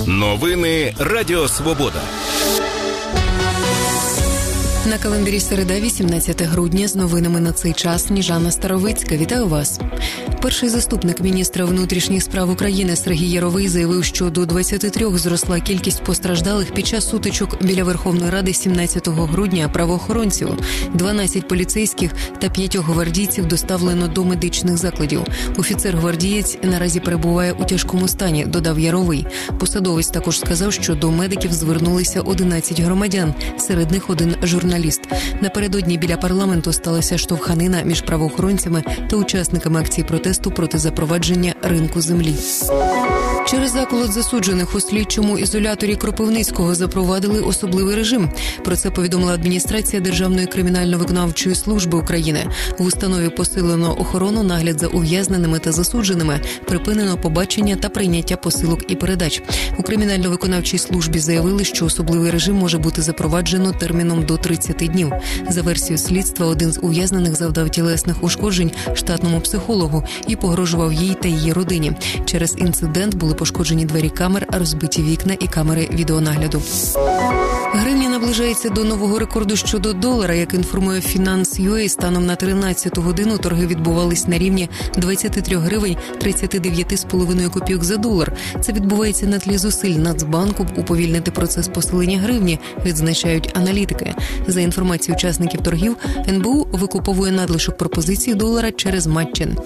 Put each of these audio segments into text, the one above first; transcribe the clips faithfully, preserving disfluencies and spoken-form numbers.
Новини Радіо Свобода. На календарі середа, вісімнадцяте грудня, з новинами на цей час Сніжана Старовицька. Вітаю вас. Перший заступник міністра внутрішніх справ України Сергій Яровий заявив, що до двадцяти трьох зросла кількість постраждалих під час сутичок біля Верховної Ради сімнадцятого грудня правоохоронців. дванадцять поліцейських та п'ятьох гвардійців доставлено до медичних закладів. Офіцер-гвардієць наразі перебуває у тяжкому стані, додав Яровий. Посадовець також сказав, що до медиків звернулися одинадцять громадян, серед них один журналіст. Напередодні біля парламенту сталася штовханина між правоохоронцями та учасниками акції протесту проти запровадження ринку землі. Через заколот засуджених у слідчому ізоляторі Кропивницького запровадили особливий режим. Про це повідомила адміністрація Державної кримінально-виконавчої служби України. В установі посилено охорону, нагляд за ув'язненими та засудженими, припинено побачення та прийняття посилок і передач. У кримінально-виконавчій службі заявили, що особливий режим може бути запроваджено терміном до тридцяти днів. За версією слідства, один з ув'язнених завдав тілесних ушкоджень штатному психологу і погрожував їй та її родині. Через інцидент були пошкоджені двері камер, розбиті вікна і камери відеонагляду. Гривня наближається до нового рекорду щодо долара. Як інформує Finance.ua, станом на тринадцяту годину торги відбувались на рівні двадцять три гривень тридцять дев'ять з половиною копійок за долар. Це відбувається на тлі зусиль Нацбанку уповільнити процес посилення гривні, відзначають аналітики. За інформацією учасників торгів, ен бе у викуповує надлишок пропозицій долара через матчин.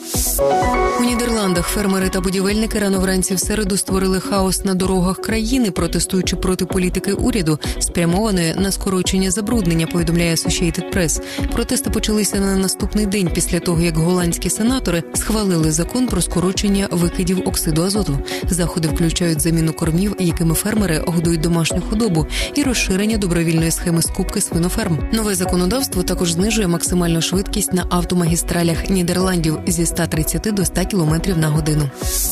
У Нідерландах фермери та будівельники рано вранці в середу створили хаос на дорогах країни, протестуючи проти політики уряду, спрямованої на скорочення забруднення, повідомляє Associated Press. Протести почалися на наступний день після того, як голландські сенатори схвалили закон про скорочення викидів оксиду азоту. Заходи включають заміну кормів, якими фермери годують домашню худобу, і розширення добровільної схеми скупки свиноферм. Нове законодавство також знижує максимальну швидкість на автомагістралях Нідерландів зі ста тридцяти до ста кілометрів на годину.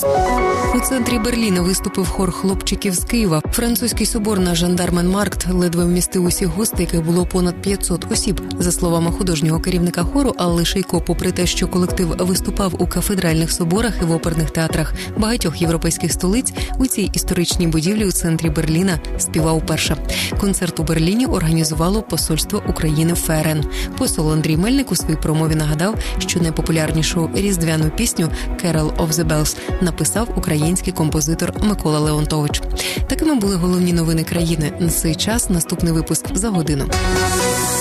У центрі Берліна виступив хор хлопчиків з Києва. Французький собор на Жандарменмаркт ледве вмістив усіх гостей, яких було понад п'ятсот осіб. За словами художнього керівника хору Алли Шейко, попри те, що колектив виступав у кафедральних соборах і в оперних театрах багатьох європейських столиць, у цій історичній будівлі у центрі Берліна співав вперше. Концерт у Берліні організувало посольство України в ФРН. Посол Андрій Мельник у своїй промові нагадав, що найпопулярнішу різдвяну пісню «Carol of the Bells» написав український композитор Микола Леонтович. Такими були головні новини країни. На цей час наступний випуск за годину.